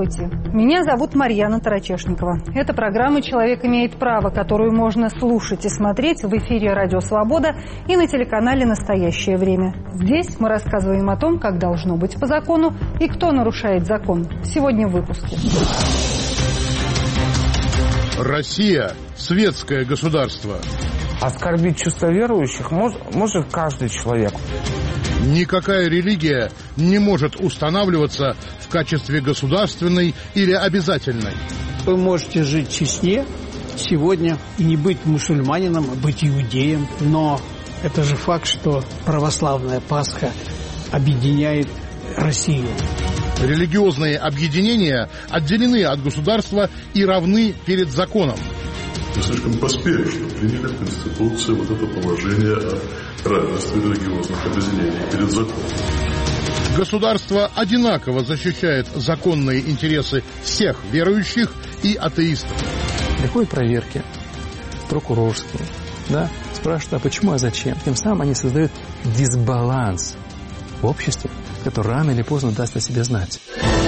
Здравствуйте, меня зовут Марьяна Тарачешникова. Это программа «Человек имеет право», которую можно слушать и смотреть в эфире «Радио Свобода» и на телеканале «Настоящее время». Здесь мы рассказываем о том, как должно быть по закону и кто нарушает закон. Сегодня в выпуске. Россия – светское государство. Оскорбить чувства верующих может каждый человек. Никакая религия не может устанавливаться в качестве государственной или обязательной. Вы можете жить честнее сегодня и не быть мусульманином, а быть иудеем. Но это же факт, что православная Пасха объединяет Россию. Религиозные объединения отделены от государства и равны перед законом. Мы слишком поспешно приняли в Конституции вот это положение о равенстве религиозных объединений перед законом. Государство одинаково защищает законные интересы всех верующих и атеистов. Приходят проверки прокурорские, да, спрашивают, а почему, а зачем? Тем самым они создают дисбаланс в обществе, который рано или поздно даст о себе знать.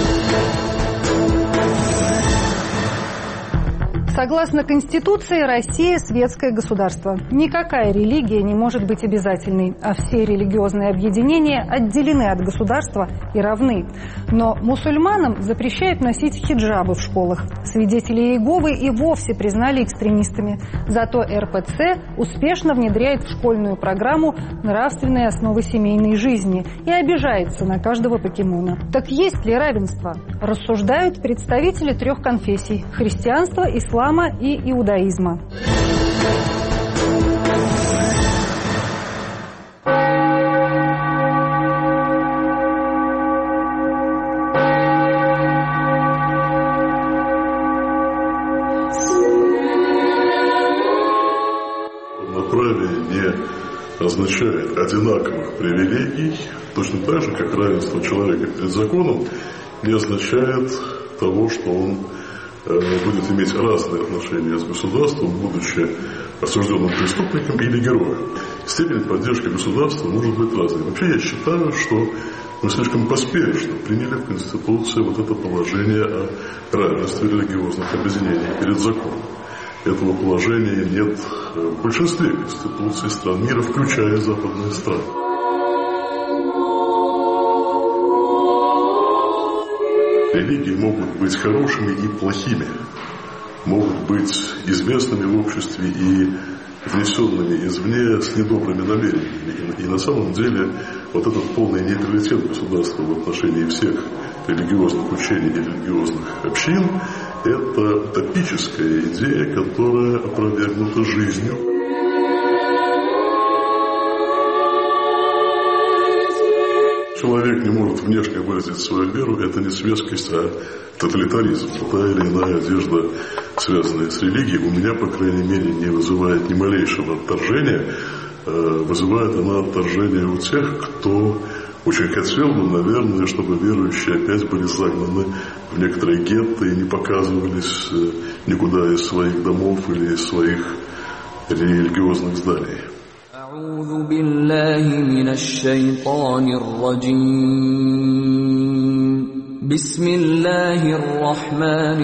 Согласно Конституции, Россия – светское государство. Никакая религия не может быть обязательной, а все религиозные объединения отделены от государства и равны. Но мусульманам запрещают носить хиджабы в школах. Свидетели Иеговы и вовсе признали экстремистами. Зато РПЦ успешно внедряет в школьную программу нравственные основы семейной жизни и обижается на каждого покемона. Так есть ли равенство? Рассуждают представители трех конфессий – христианства, ислама и иудаизма. Равноправие не означает одинаковых привилегий, точно так же, как равенство человека перед законом не означает того, что он будет иметь разные отношения с государством, будучи осужденным преступником или героем. Степень поддержки государства может быть разной. Вообще я считаю, что мы слишком поспешно приняли в Конституции вот это положение о равенстве религиозных объединений перед законом. Этого положения нет в большинстве конституций стран мира, включая западные страны. Религии могут быть хорошими и плохими, могут быть известными в обществе и внесенными извне с недобрыми намерениями. И на самом деле вот этот полный нейтралитет государства в отношении всех религиозных учений и религиозных общин – это утопическая идея, которая опровергнута жизнью. Человек не может внешне выразить свою веру, это не светскость, а тоталитаризм. Та или иная одежда, связанная с религией, у меня, по крайней мере, не вызывает ни малейшего отторжения. Вызывает она отторжение у тех, кто очень хотел бы, наверное, чтобы верующие опять были загнаны в некоторые гетто и не показывались никуда из своих домов или из своих религиозных зданий. أعوذ بالله من الشيطان الرجيم بسم الله الرحمن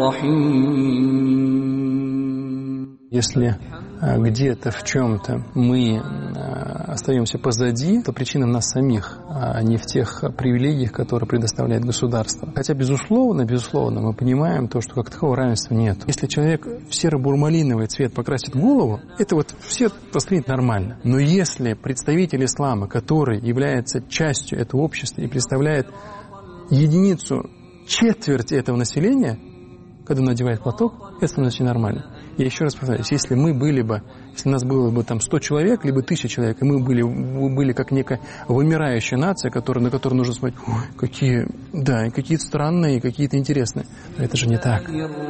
الرحيم. Если где-то в чем-то мы остаемся позади, то причина в нас самих, а не в тех привилегиях, которые предоставляет государство. Хотя, безусловно, мы понимаем то, что как такового равенства нет. Если человек в серо-бурмалиновый цвет покрасит голову, это вот все воспринято нормально. Но если представитель ислама, который является частью этого общества и представляет единицу, четверть этого населения, когда он надевает платок, это становится нормально. Я еще раз повторяюсь, если у нас было бы там 100 человек, либо 1000 человек, и мы были как некая вымирающая нация, на которую нужно смотреть, какие-то странные, какие-то интересные. Но это же не так.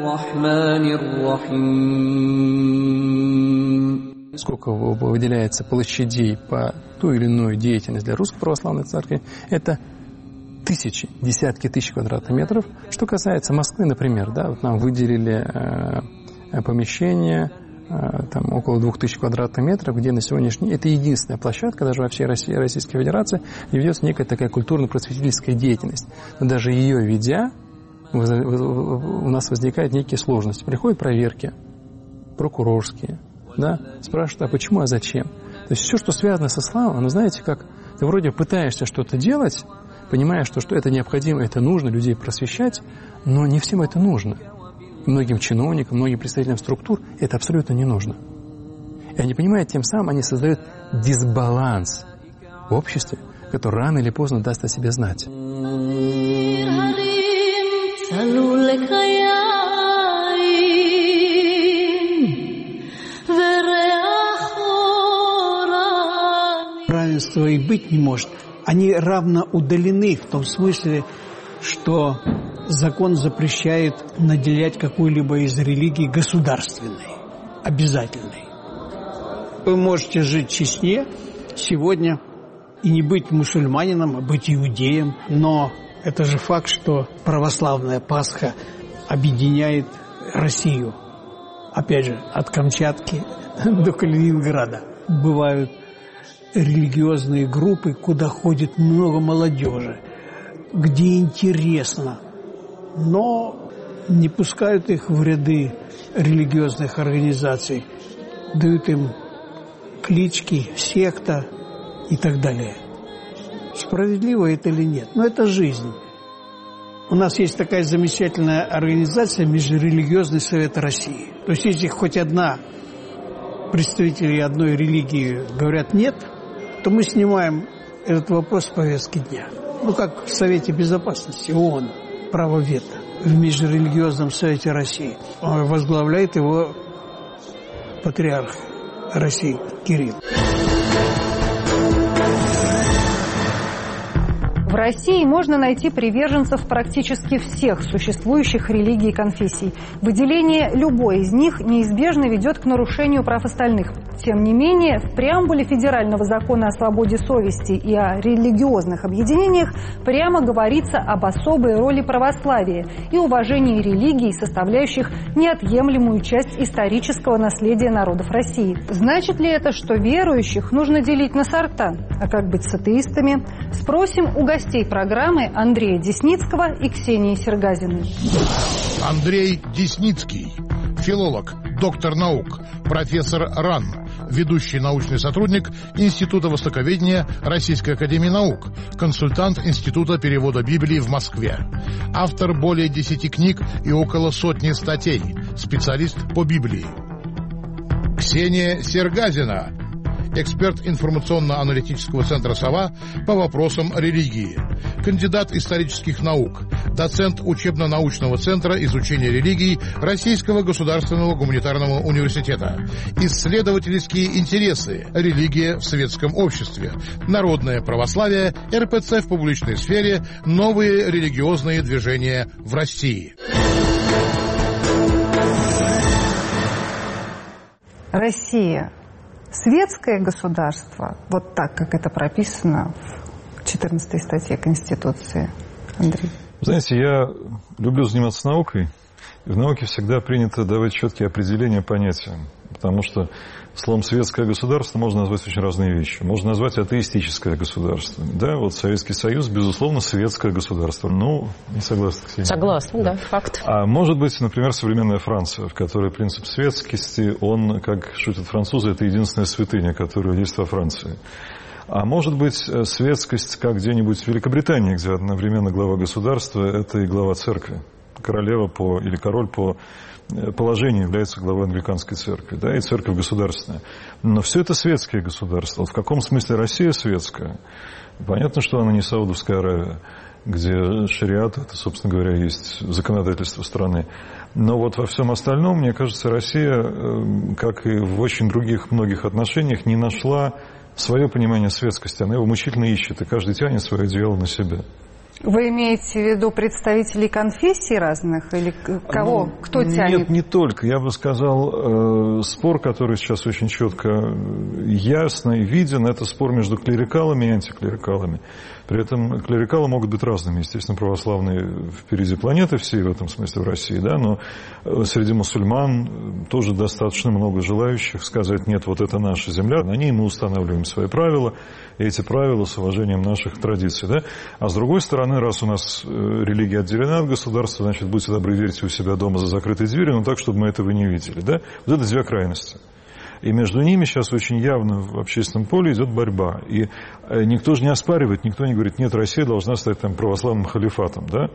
Сколько выделяется площадей по ту или иную деятельность для Русской Православной Церкви, это тысячи, десятки тысяч квадратных метров. Что касается Москвы, например, да, вот нам выделили помещение там около 2000 квадратных метров, где на сегодняшний день это единственная площадка даже во всей Российской Федерации, где ведется некая такая культурно-просветительская деятельность. Но даже ее ведя, у нас возникают некие сложности. Приходят проверки, прокурорские, да, спрашивают, а почему, а зачем. То есть все, что связано с исламом, ну, знаете, как ты вроде пытаешься что-то делать, понимая, что это необходимо, это нужно, людей просвещать, но не всем это нужно. Многим чиновникам, многим представителям структур это абсолютно не нужно. И они понимают, тем самым они создают дисбаланс в обществе, который рано или поздно даст о себе знать. Равенства и быть не может. Они равно удалены в том смысле, что закон запрещает наделять какую-либо из религий государственной, обязательной. Вы можете жить в Чечне сегодня и не быть мусульманином, а быть иудеем, но это же факт, что православная Пасха объединяет Россию. Опять же, от Камчатки до Калининграда. Бывают религиозные группы, куда ходит много молодежи, где интересно, но не пускают их в ряды религиозных организаций, дают им клички, секта и так далее. Справедливо это или нет? Но это жизнь. У нас есть такая замечательная организация Межрелигиозный совет России. То есть если хоть одна представители одной религии говорят «нет», то мы снимаем этот вопрос с повестки дня. Ну, как в Совете Безопасности ООН, право вето в Межрелигиозном совете России. Возглавляет его патриарх России Кирилл. В России можно найти приверженцев практически всех существующих религий и конфессий. Выделение любой из них неизбежно ведет к нарушению прав остальных. Тем не менее, в преамбуле Федерального закона о свободе совести и о религиозных объединениях прямо говорится об особой роли православия и уважении религий, составляющих неотъемлемую часть исторического наследия народов России. Значит ли это, что верующих нужно делить на сорта? А как быть с атеистами? Спросим у гостей программы Андрея Десницкого и Ксении Сергазиной. Андрей Десницкий, филолог, доктор наук, профессор РАН, ведущий научный сотрудник Института востоковедения Российской академии наук, консультант Института перевода Библии в Москве, автор более 10 книг и около сотни статей, специалист по Библии. Ксения Сергазина, эксперт информационно-аналитического центра «Сова» по вопросам религии, кандидат исторических наук, доцент учебно-научного центра изучения религий Российского государственного гуманитарного университета, исследовательские интересы, религия в светском обществе, народное православие, РПЦ в публичной сфере, новые религиозные движения в России. Россия – светское государство, вот так, как это прописано в 14 статье Конституции. Андрей. Знаете, я люблю заниматься наукой, и в науке всегда принято давать четкие определения понятиям, потому что словом «светское государство» можно назвать очень разные вещи. Можно назвать атеистическое государство. Да, вот Советский Союз, безусловно, светское государство. Ну, не согласна, Ксения? Согласна, да, факт. А может быть, например, современная Франция, в которой принцип светскости, он, как шутят французы, это единственная святыня, которая есть во Франции. А может быть, светскость, как где-нибудь в Великобритании, где одновременно глава государства, это и глава церкви. Королева или король по положению является главой англиканской церкви, да, и церковь государственная. Но все это светские государства. Вот в каком смысле Россия светская? Понятно, что она не Саудовская Аравия, где шариат, это, собственно говоря, есть законодательство страны. Но вот во всем остальном, мне кажется, Россия, как и в очень других многих отношениях, не нашла свое понимание светскости. Она его мучительно ищет, и каждый тянет свое одеяло на себя. Вы имеете в виду представителей конфессий разных? Или кого? Кто тянет? Нет, не только. Я бы сказал, спор, который сейчас очень четко ясно и виден, это спор между клерикалами и антиклерикалами. При этом клерикалы могут быть разными. Естественно, православные впереди планеты всей в этом смысле в России, да, но среди мусульман тоже достаточно много желающих сказать: нет, вот это наша земля, на ней мы устанавливаем свои правила, и эти правила с уважением наших традиций. Да? А с другой стороны, стороны, раз у нас религия отделена от государства, значит, будьте добры, верьте у себя дома за закрытой дверью, но так, чтобы мы этого не видели. Да? Вот это две крайности. И между ними сейчас очень явно в общественном поле идет борьба. И никто же не оспаривает, никто не говорит, нет, Россия должна стать там православным халифатом. Да?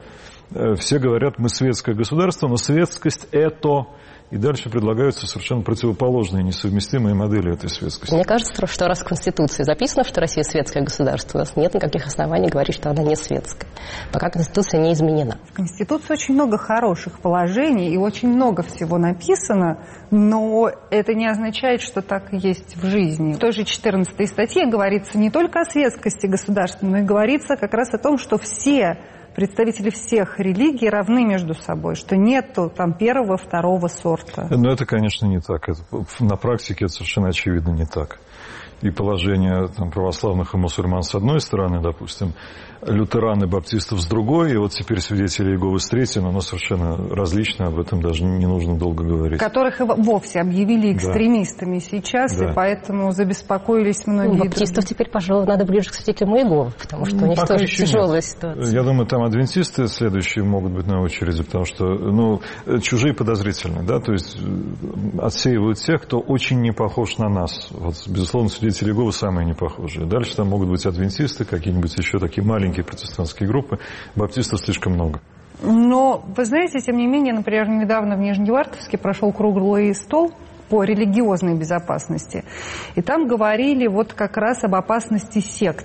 Все говорят, мы светское государство, но светскость это... И дальше предлагаются совершенно противоположные, несовместимые модели этой светскости. Мне кажется, что раз в Конституции записано, что Россия светское государство, у нас нет никаких оснований говорить, что она не светская, пока Конституция не изменена. В Конституции очень много хороших положений и очень много всего написано, но это не означает, что так и есть в жизни. В той же 14 статье говорится не только о светскости государства, но и говорится как раз о том, что все представители всех религий равны между собой, что нету там первого, второго сорта. Но это, конечно, не так. На практике это совершенно очевидно не так. И положение там, православных и мусульман с одной стороны, допустим, лютеран и баптистов с другой, и вот теперь свидетели Иеговы с третьей, но оно совершенно различно, об этом даже не нужно долго говорить. Которых и вовсе объявили экстремистами сейчас, и поэтому забеспокоились многие. Баптистов теперь, пожалуй, надо ближе к свидетелям Иеговы, потому что у них тоже тяжелая ситуация. Я думаю, там адвентисты следующие могут быть на очереди, потому что чужие подозрительны, да, то есть отсеивают тех, кто очень не похож на нас. Вот, безусловно, свидетели Иеговы самые непохожие. Дальше там могут быть адвентисты, какие-нибудь еще такие маленькие протестантские группы. Баптистов слишком много. Но, вы знаете, тем не менее, например, недавно в Нижневартовске прошел круглый стол по религиозной безопасности. И там говорили вот как раз об опасности сект.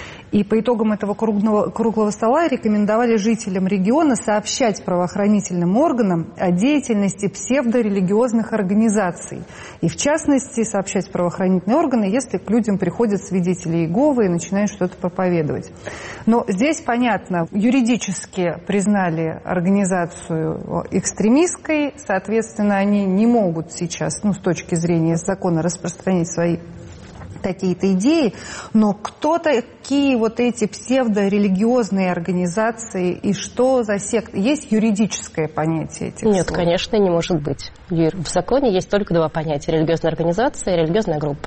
И по итогам этого круглого стола рекомендовали жителям региона сообщать правоохранительным органам о деятельности псевдорелигиозных организаций. И в частности сообщать правоохранительные органы, если к людям приходят свидетели Иеговы и начинают что-то проповедовать. Но здесь, понятно, юридически признали организацию экстремистской, соответственно, они не могут сейчас, с точки зрения закона, распространять свои какие-то идеи, но кто такие вот эти псевдорелигиозные организации и что за секты? Есть юридическое понятие этих Нет, слов? Конечно, не может быть. В законе есть только два понятия: религиозная организация и религиозная группа.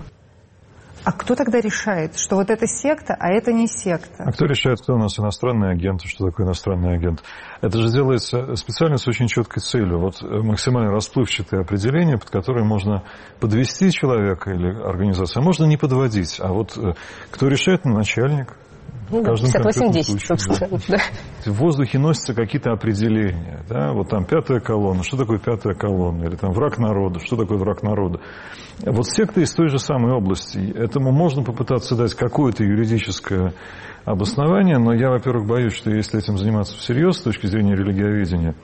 А кто тогда решает, что вот это секта, а это не секта? А кто решает, кто у нас иностранный агент, что такое иностранный агент? Это же делается специально с очень четкой целью. Вот максимально расплывчатое определение, под которое можно подвести человека или организацию, а можно не подводить. А вот кто решает? Начальник. 58-10, собственно. Да. В воздухе носятся какие-то определения. Да? Вот там пятая колонна. Что такое пятая колонна? Или там враг народа. Что такое враг народа? Вот секта из той же самой области. Этому можно попытаться дать какое-то юридическое обоснование, но я, во-первых, боюсь, что если этим заниматься всерьез с точки зрения религиоведения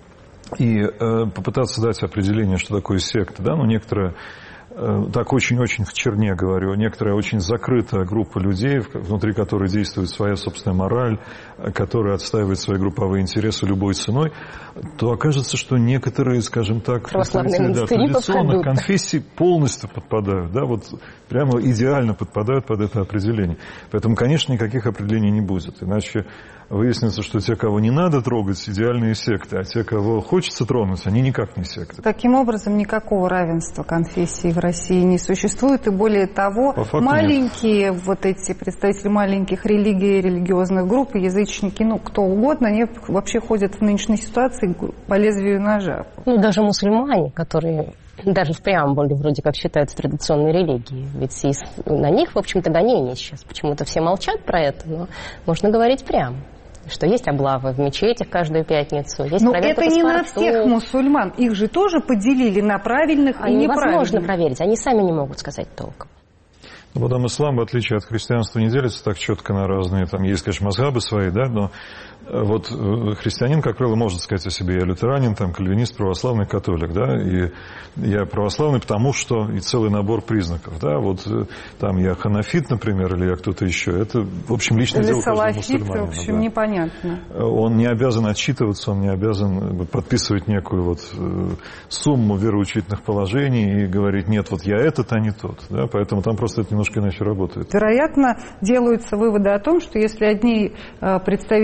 и попытаться дать определение, что такое секта, да, некоторые так очень-очень в черне говорю, некоторая очень закрытая группа людей, внутри которой действует своя собственная мораль, которая отстаивает свои групповые интересы любой ценой, то окажется, что некоторые, скажем так, традиционных конфессий полностью подпадают, да, вот прямо идеально подпадают под это определение. Поэтому, конечно, никаких определений не будет, иначе выяснится, что те, кого не надо трогать, идеальные секты, а те, кого хочется тронуть, они никак не секты. Таким образом, никакого равенства конфессий в России не существует, и более того, маленькие, вот эти представители маленьких религий, религиозных групп, язычники, кто угодно, они вообще ходят в нынешней ситуации по лезвию ножа. Даже мусульмане, которые даже в преамбуле вроде как считаются традиционной религией, ведь на них, в общем-то, гонения сейчас. Почему-то все молчат про это, но можно говорить прямо. Что есть облавы в мечетях каждую пятницу, есть проверка паспортов. Но это не на всех мусульман. Их же тоже поделили на правильных и неправильных. Невозможно проверить. Они сами не могут сказать толком. Потом ислам, в отличие от христианства, не делится так четко на разные. Там есть, конечно, мазхабы свои, да, но вот христианин, как правило, может сказать о себе: я лютеранин, там, кальвинист, православный, католик, да, и я православный, потому что и целый набор признаков, да, вот там я ханафит, например, или я кто-то еще, это, в общем, личное дело каждого мусульманина. В общем, да. Непонятно. Он не обязан отчитываться, он не обязан подписывать некую вот сумму вероучительных положений и говорить: нет, вот я этот, а не тот, да, поэтому там просто это немножко иначе работает. Вероятно, делаются выводы о том, что если одни представители какой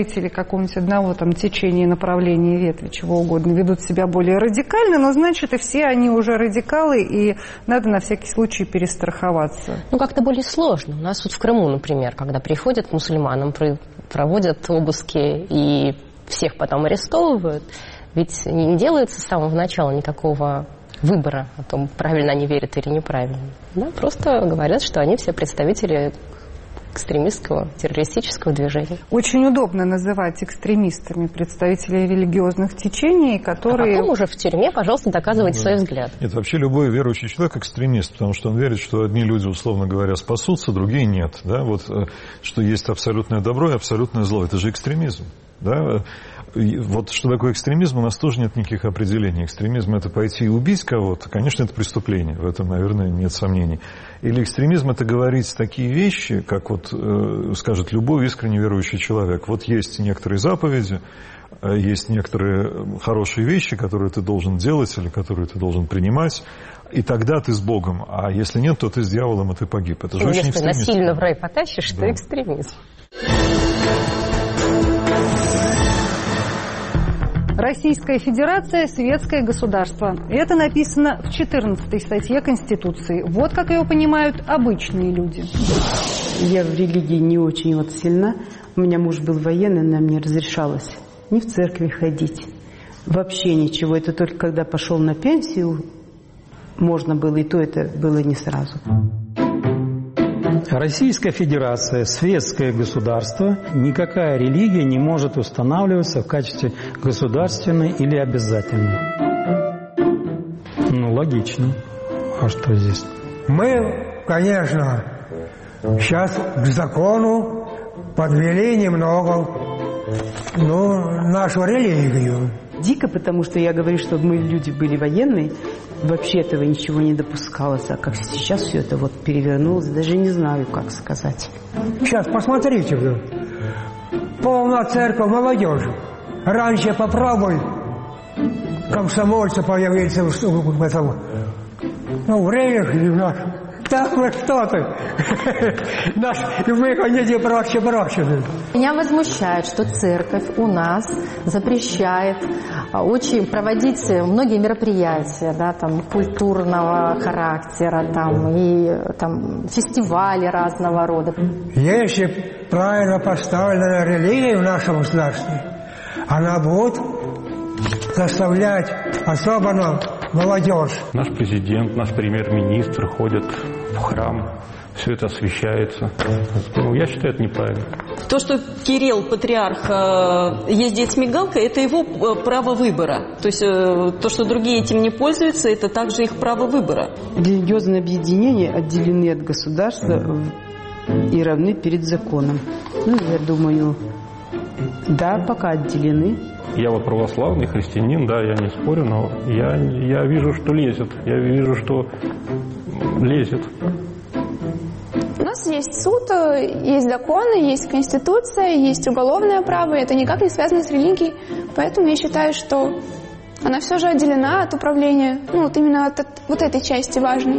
какого-нибудь одного там течения, направления, ветви, чего угодно, ведут себя более радикально, но значит и все они уже радикалы, и надо на всякий случай перестраховаться. Ну, как-то более сложно. У нас вот в Крыму, например, когда приходят к мусульманам, проводят обыски и всех потом арестовывают, ведь не делается с самого начала никакого выбора о том, правильно они верят или неправильно. Да, просто говорят, что они все представители экстремистского, террористического движения. Очень удобно называть экстремистами представителей религиозных течений, которые... А потом уже в тюрьме, пожалуйста, доказывайте свой взгляд. Нет, вообще любой верующий человек экстремист, потому что он верит, что одни люди, условно говоря, спасутся, другие нет. Да? Вот, что есть абсолютное добро и абсолютное зло. Это же экстремизм. Да? И вот что такое экстремизм, у нас тоже нет никаких определений. Экстремизм – это пойти и убить кого-то, конечно, это преступление, в этом, наверное, нет сомнений. Или экстремизм – это говорить такие вещи, как вот скажет любой искренне верующий человек. Вот есть некоторые заповеди, есть некоторые хорошие вещи, которые ты должен делать или которые ты должен принимать, и тогда ты с Богом. А если нет, то ты с дьяволом, и ты погиб. Это же очень экстремизм. Если насильно в рай потащишь, да. То экстремизм. Российская Федерация – светское государство. Это написано в 14-й статье Конституции. Вот как ее понимают обычные люди. Я в религии не очень вот сильна. У меня муж был военный, нам не разрешалось ни в церкви ходить. Вообще ничего. Это только когда пошел на пенсию, можно было, и то это было не сразу. Российская Федерация – светское государство. Никакая религия не может устанавливаться в качестве государственной или обязательной. Ну, логично. А что здесь? Мы, конечно, сейчас к закону подвели немного, нашу религию. Дико, потому что я говорю, что мы люди были военные, вообще этого ничего не допускалось. А как сейчас все это вот перевернулось, даже не знаю, как сказать. Сейчас посмотрите, полна церковь молодежи. Раньше попробуй, комсомольцы появился в этом, в религии наш. Так вы что ты? Мы ходили проще. Меня возмущает, что церковь у нас запрещает очень проводить многие мероприятия, да, там, культурного характера, там, фестивали разного рода. Если правильно поставлена религия в нашем государстве, она будет заставлять особенно молодежь. Наш президент, наш премьер-министр ходят в храм, все это освящается. Я считаю, это неправильно. То, что Кирилл, патриарх, ездит с мигалкой, это его право выбора. То есть то, что другие этим не пользуются, это также их право выбора. Религиозные объединения отделены от государства и равны перед законом. Я думаю, да, пока отделены. Я вот православный христианин, да, я не спорю, но я вижу, что лезет. Я вижу, что лезет. У нас есть суд, есть законы, есть конституция, есть уголовное право. Это никак не связано с религией. Поэтому я считаю, что она все же отделена от управления. Именно от вот этой части важной.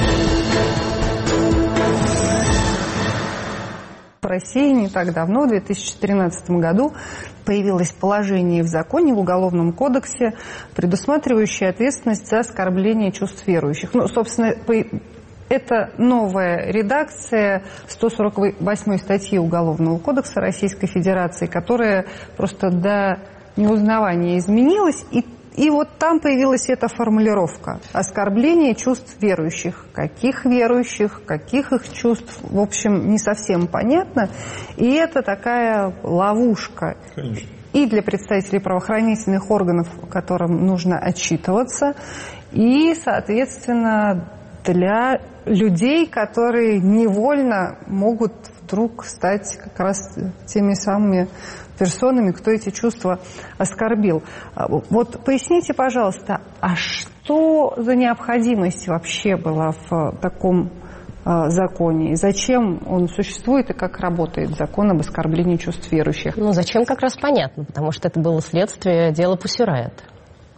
В России не так давно, в 2013 году, появилось положение в законе, в Уголовном кодексе, предусматривающее ответственность за оскорбление чувств верующих. Собственно, это новая редакция 148 статьи Уголовного кодекса Российской Федерации, которая просто до неузнавания изменилась, и вот там появилась эта формулировка – оскорбление чувств верующих. Каких верующих, каких их чувств, в общем, не совсем понятно. И это такая ловушка. Конечно. И для представителей правоохранительных органов, которым нужно отчитываться, и, соответственно, для людей, которые невольно могут вдруг стать как раз теми самыми персонами, кто эти чувства оскорбил. Вот поясните, пожалуйста, а что за необходимость вообще была в таком законе? И зачем он существует и как работает закон об оскорблении чувств верующих? Зачем, как раз понятно, потому что это было следствие дела Пусси Райот.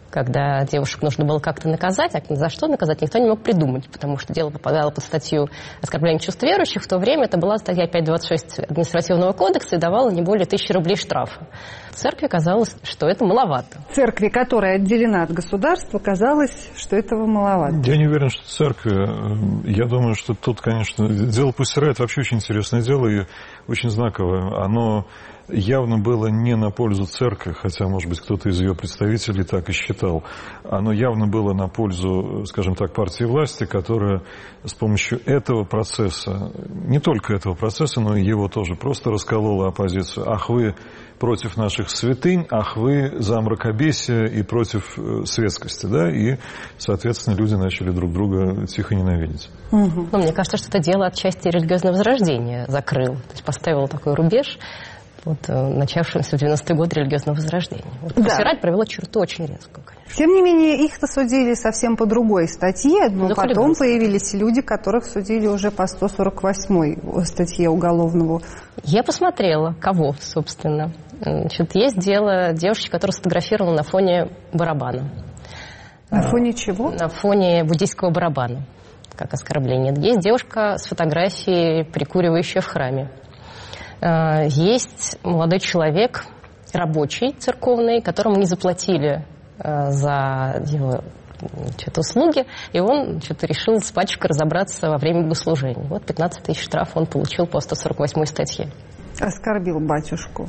когда девушек нужно было как-то наказать, а за что наказать никто не мог придумать, потому что дело попадало под статью оскорбления чувств верующих. В то время это была статья 526 административного кодекса и давала не более 1000 рублей штрафа. Церкви казалось, что это маловато. Церкви, которая отделена от государства, казалось, что этого маловато. Я не уверен, что церкви. Я думаю, что тут, конечно, дело Пустера — это вообще очень интересное дело и очень знаковое. Оно явно было не на пользу церкви, хотя, может быть, кто-то из ее представителей так и считал. Оно явно было на пользу, скажем так, партии власти, которая с помощью этого процесса, не только этого процесса, но и его тоже, просто расколола оппозицию. Ах, вы против наших святынь, ах, вы за мракобесие и против светскости, да, и, соответственно, люди начали друг друга тихо ненавидеть. Ну, мне кажется, что это дело отчасти религиозного возрождения закрыл, то есть поставил такой рубеж вот, начавшемуся в 90-е годы религиозного возрождения. Вот Пустера провело черту очень резко, конечно. Тем не менее, их-то судили совсем по другой статье, но потом появились люди, которых судили уже по 148-й статье уголовного. Я посмотрела, кого, собственно. Значит, есть дело девушки, которая сфотографировала на фоне барабана. На фоне чего? На фоне буддийского барабана, как оскорбление. Есть девушка с фотографией, прикуривающая в храме. Есть молодой человек, рабочий, церковный, которому не заплатили за его услуги, и он решил с пачкой разобраться во время богослужения. Вот 15 000 штраф он получил по 148 статье. Оскорбил батюшку.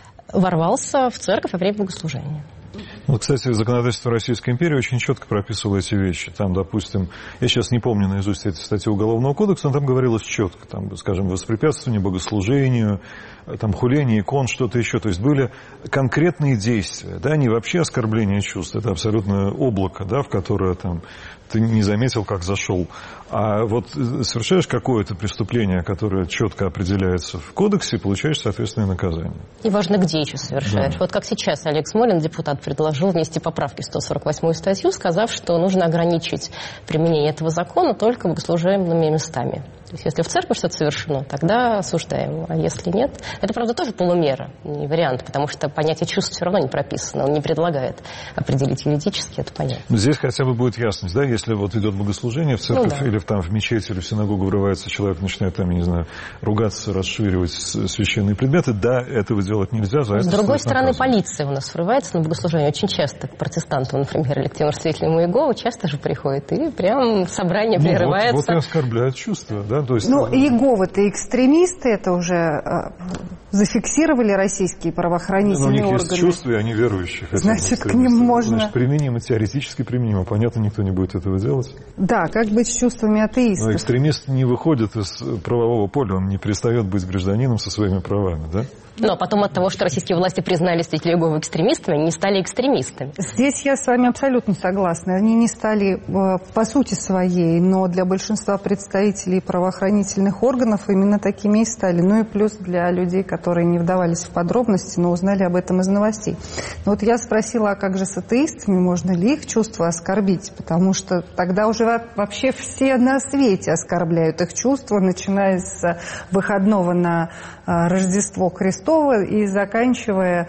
Ворвался в церковь во время богослужения. Вот, кстати, законодательство Российской империи очень четко прописывало эти вещи. Там, допустим, я сейчас не помню наизусть эти статьи Уголовного кодекса, но там говорилось четко, там, скажем, воспрепятствование богослужению, там, хуление икон, что-то еще. То есть были конкретные действия, да, не вообще оскорбление чувств, это абсолютно облако, да, в которое там ты не заметил, как зашел. А вот совершаешь какое-то преступление, которое четко определяется в кодексе, получаешь соответственное наказание. И важно, где еще совершаешь. Да. Вот как сейчас Олег Смолин, депутат, предложил внести поправки в 148-ю статью, сказав, что нужно ограничить применение этого закона только богослужебными местами. То есть, если в церкви что-то совершено, тогда осуждаем. А если нет, это, правда, тоже полумера, не вариант, потому что понятие чувств все равно не прописано. Он не предлагает определить юридически, это понятно. Но здесь хотя бы будет ясность, да, если вот идет богослужение в церковь, или там в мечеть, или в синагогу врывается человек, начинает там, я не знаю, ругаться, расшвыривать священные предметы, да, этого делать нельзя. За С другой стороны, полиция у нас врывается на богослужение очень часто, к протестантам, например, или к тем свидетелям Иеговы, часто же приходит, и прям собрание прерывается. Вот и оскорбляют чувства, да. То есть, Иеговы-то экстремисты, это уже зафиксировали российские правоохранительные органы. У них есть чувства, и они верующие. Значит, к ним можно... Значит, применимо, теоретически применимо. Понятно, никто не будет этого делать. Да, как быть с чувствами атеистов? Но экстремист не выходит из правового поля, он не перестает быть гражданином со своими правами, да? Но потом от того, что российские власти признали свидетелей Иеговы экстремистами, они не стали экстремистами. Здесь я с вами абсолютно согласна. Они не стали по сути своей, но для большинства представителей правоохранительных органов именно такими и стали. Ну и плюс для людей, которые не вдавались в подробности, но узнали об этом из новостей. Но вот я спросила, а как же с атеистами, можно ли их чувства оскорбить? Потому что тогда уже вообще все на свете оскорбляют их чувства, начиная с выходного на Рождество Христово и заканчивая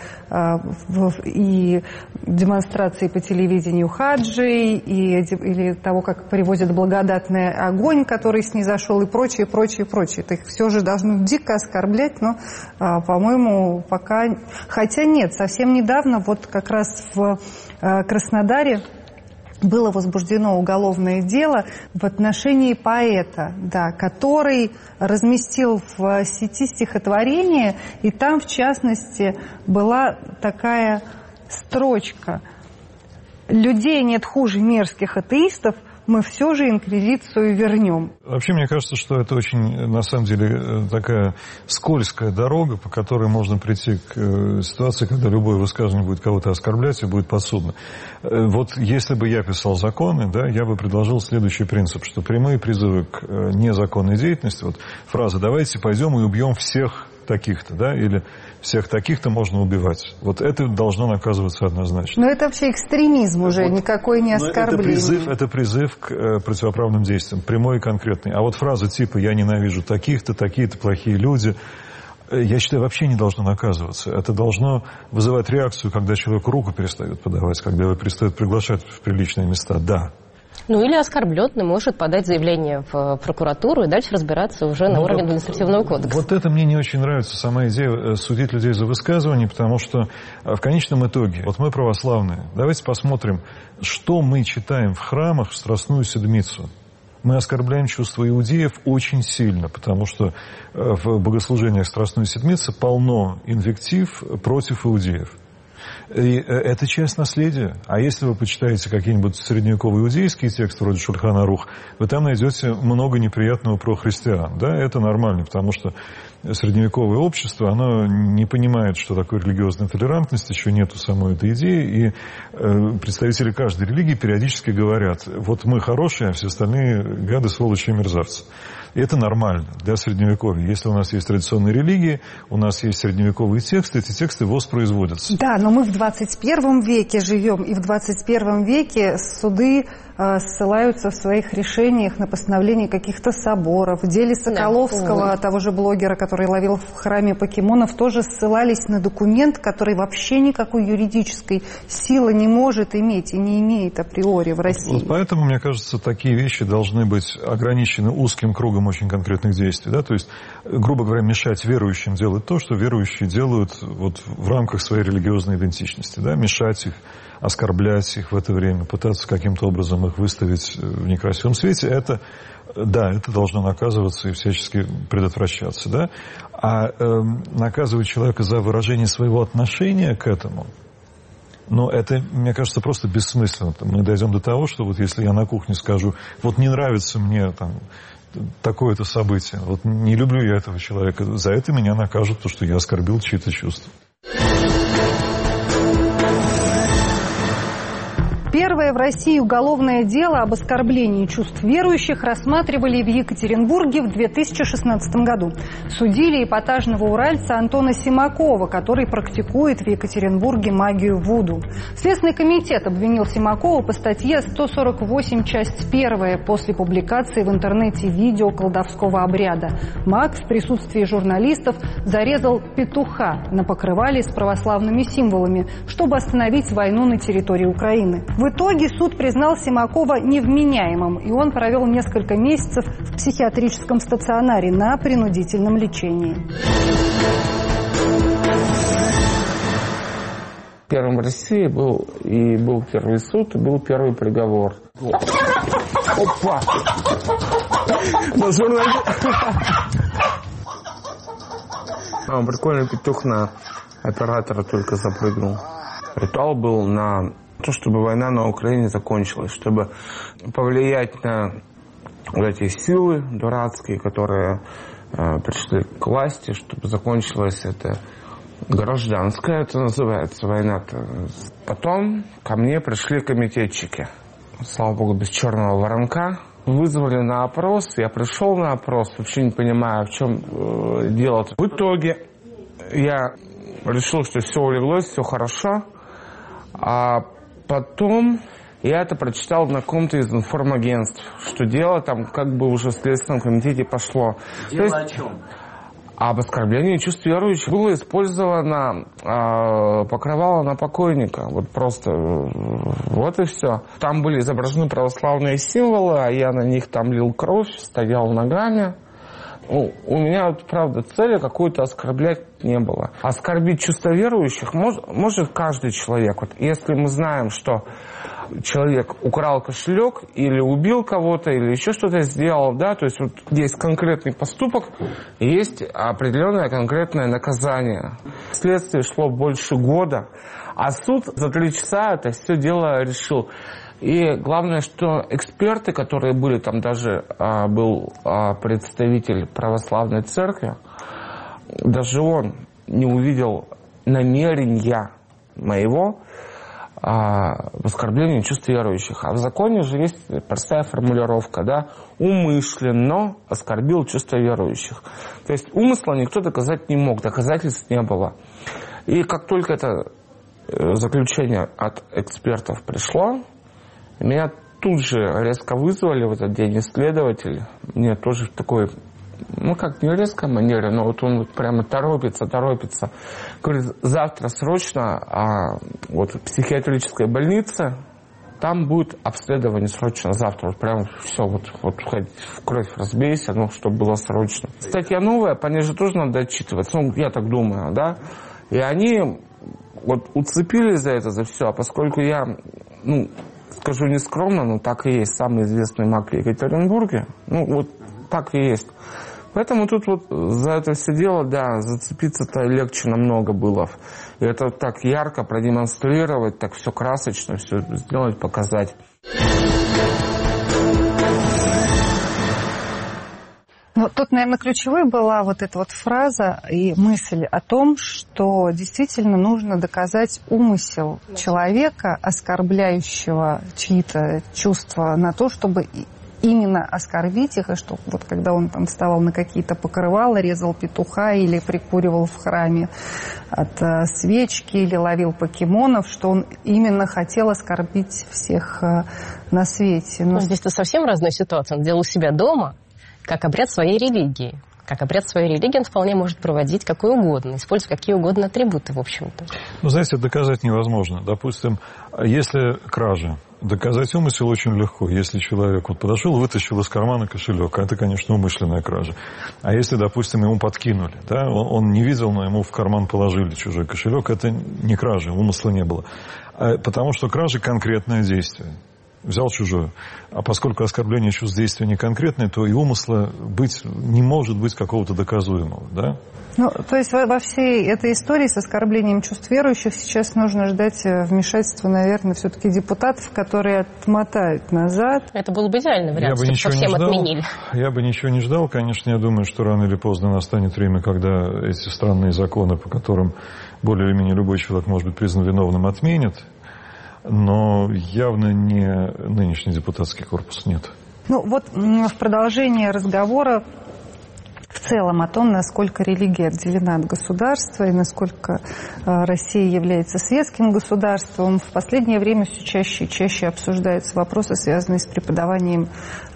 и демонстрацией по телевидению хаджей, или того, как привозят благодатный огонь, который снизошел, и прочее, прочее, прочее. Это их все же должно дико оскорблять, но, по-моему, пока... Хотя нет, совсем недавно, вот как раз в Краснодаре было возбуждено уголовное дело в отношении поэта, да, который разместил в сети стихотворение, и там, в частности, была такая строчка: «Людей нет хуже мерзких атеистов, мы все же инквизицию вернем». Вообще, мне кажется, что это очень, на самом деле, такая скользкая дорога, по которой можно прийти к ситуации, когда любое высказывание будет кого-то оскорблять и будет подсудно. Вот если бы я писал законы, да, я бы предложил следующий принцип, что прямые призывы к незаконной деятельности, вот фраза «давайте пойдем и убьем всех таких-то», да, или «всех таких-то можно убивать». Вот это должно наказываться однозначно. Но это вообще экстремизм уже, вот, никакой не оскорбление. Это призыв к противоправным действиям, прямой и конкретный. А вот фраза типа «я ненавижу таких-то, такие-то плохие люди», я считаю, вообще не должно наказываться. Это должно вызывать реакцию, когда человеку руку перестают подавать, когда его перестают приглашать в приличные места. Да. Ну или оскорбленный может подать заявление в прокуратуру и дальше разбираться уже на уровне административного кодекса. Вот это мне не очень нравится, сама идея судить людей за высказывания, потому что в конечном итоге, вот мы православные, давайте посмотрим, что мы читаем в храмах в Страстную Седмицу. Мы оскорбляем чувства иудеев очень сильно, потому что в богослужениях Страстной Седмицы полно инвектив против иудеев. И это часть наследия. А если вы почитаете какие-нибудь средневековые иудейские тексты, вроде Шульхан Арух, вы там найдете много неприятного про христиан. Да, это нормально, потому что средневековое общество, оно не понимает, что такое религиозная толерантность, еще нету самой этой идеи, и представители каждой религии периодически говорят, вот мы хорошие, а все остальные гады, сволочи и мерзавцы. И это нормально для Средневековья. Если у нас есть традиционные религии, у нас есть средневековые тексты, эти тексты воспроизводятся. Да, но мы в 21 веке живем, и в 21 веке суды ссылаются в своих решениях на постановление каких-то соборов. В деле Соколовского, того же блогера, который ловил в храме покемонов, тоже ссылались на документ, который вообще никакой юридической силы не может иметь и не имеет априори в России. Вот поэтому, мне кажется, такие вещи должны быть ограничены узким кругом очень конкретных действий. Да? То есть, грубо говоря, мешать верующим делать то, что верующие делают вот в рамках своей религиозной идентичности. Да? Мешать их, оскорблять их в это время, пытаться каким-то образом их выставить в некрасивом свете, это, да, это должно наказываться и всячески предотвращаться. Да? А наказывать человека за выражение своего отношения к этому, но это, мне кажется, просто бессмысленно. Мы дойдем до того, что вот если я на кухне скажу, вот не нравится мне там такое-то событие, вот не люблю я этого человека, за это меня накажут, потому что я оскорбил чьи-то чувства. Первое в России уголовное дело об оскорблении чувств верующих рассматривали в Екатеринбурге в 2016 году. Судили эпатажного уральца Антона Симакова, который практикует в Екатеринбурге магию вуду. Следственный комитет обвинил Симакова по статье 148, часть 1, после публикации в интернете видео колдовского обряда. Маг в присутствии журналистов зарезал петуха на покрывале с православными символами, чтобы остановить войну на территории Украины. В итоге суд признал Симакова невменяемым, и он провел несколько месяцев в психиатрическом стационаре на принудительном лечении. Первым в России был первый суд, и был первый приговор. Опа! Прикольный петух на оператора только запрыгнул. Ритуал был на то, чтобы война на Украине закончилась, чтобы повлиять на вот эти силы дурацкие, которые пришли к власти, чтобы закончилась эта гражданская, это называется, война-то. Потом ко мне пришли комитетчики, слава богу, без черного воронка. Вызвали на опрос, я пришел на опрос, вообще не понимаю, в чем дело. В итоге я решил, что все улеглось, все хорошо, а потом я это прочитал на каком-то из информагентств, что дело там как бы уже в Следственном комитете пошло. Дело о чем? Об оскорблении чувств верующих было использовано покрывало на покойника. Вот просто вот и все. Там были изображены православные символы, а я на них там лил кровь, стоял ногами. У меня, правда, цели какой-то оскорблять не было. Оскорбить чувства верующих может каждый человек. Вот если мы знаем, что человек украл кошелек или убил кого-то, или еще что-то сделал, да, то есть вот есть конкретный поступок, есть определенное конкретное наказание. Следствие шло больше года, а суд за 3 часа это все дело решил. И главное, что эксперты, которые были, там даже был представитель православной церкви, даже он не увидел намерения моего в оскорблении чувств верующих. А в законе же есть простая формулировка, да, умышленно оскорбил чувства верующих. То есть умысла никто доказать не мог, доказательств не было. И как только это заключение от экспертов пришло, меня тут же резко вызвали в этот день исследователь. Мне тоже такой ну как, не резкой манере, но вот он вот прямо торопится. Говорит, завтра срочно вот в психиатрической больнице, там будет обследование срочно завтра. Вот прям все, вот хоть в кровь разбейся, ну, чтобы было срочно. Статья новая, по ней же тоже надо отчитываться, ну, я так думаю, да. И они вот уцепились за это, за все, а поскольку я, ну, скажу нескромно, но так и есть, самый известный маг в Екатеринбурге, ну, вот так и есть. Поэтому тут вот за это все дело, да, зацепиться-то легче намного было. И это так ярко продемонстрировать, так все красочно, все сделать, показать. Ну, тут, наверное, ключевой была вот эта вот фраза и мысль о том, что действительно нужно доказать умысел человека, оскорбляющего чьи-то чувства, на то, чтобы именно оскорбить их, и что вот когда он там вставал на какие-то покрывала, резал петуха или прикуривал в храме от свечки или ловил покемонов, что он именно хотел оскорбить всех на свете. Но здесь-то совсем разная ситуация. Он делал у себя дома, как обряд своей религии. Как обряд своей религии он вполне может проводить какой угодно, использовать какие угодно атрибуты, в общем-то. Ну, знаете, доказать невозможно. Допустим, если кража, доказать умысел очень легко. Если человек вот подошел, вытащил из кармана кошелек, это, конечно, умышленная кража. А если, допустим, ему подкинули, да, он не видел, но ему в карман положили чужой кошелек, это не кража, умысла не было. Потому что кража – конкретное действие. Взял чужое. А поскольку оскорбление чувств действия не конкретное, то и умысла не может быть какого-то доказуемого, да? Ну, то есть во всей этой истории с оскорблением чувств верующих сейчас нужно ждать вмешательства, наверное, все-таки депутатов, которые отмотают назад. Это был бы идеальный вариант, чтобы совсем отменили. Я бы ничего не ждал. Конечно, я думаю, что рано или поздно настанет время, когда эти странные законы, по которым более или менее любой человек может быть признан виновным, отменят. Но явно не нынешний депутатский корпус, нет. Ну вот в продолжение разговора в целом о том, насколько религия отделена от государства и насколько Россия является светским государством, в последнее время все чаще и чаще обсуждаются вопросы, связанные с преподаванием